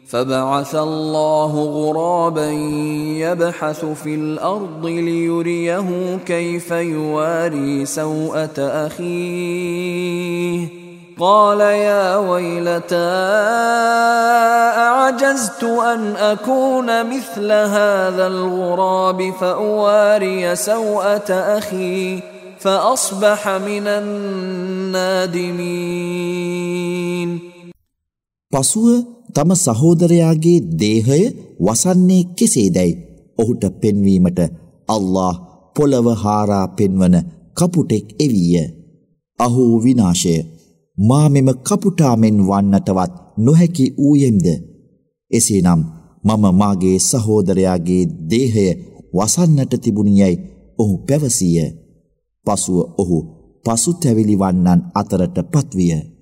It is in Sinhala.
فبعث الله غرابا يبحث في الأرض ليريه كيف يواري سوءة أخيه قال يا ويلتى أعجزت أن أكون مثل هذا الغراب فأواري سوءة أخي فأصبح من النادمين. පසුව තම සහෝදරයාගේ දේහය වසන්නේ කෙසේදයි ඔහුට පෙන්වීමට අල්ලාහ් පොළව හාරා පෙන්වන කපුටෙක් එවීය. අහෝ විනාශය! මා මෙම කපුටාමෙන් වන්නටවත් නොහැකි වූයෙම්ද? එසේනම් මම මාගේ සහෝදරයාගේ දේහය වසන්නට තිබුණියයි ඔහු පැවසීය. පසුව ඔහු පසුතැවිලි වන්නන් අතරට පත්විය.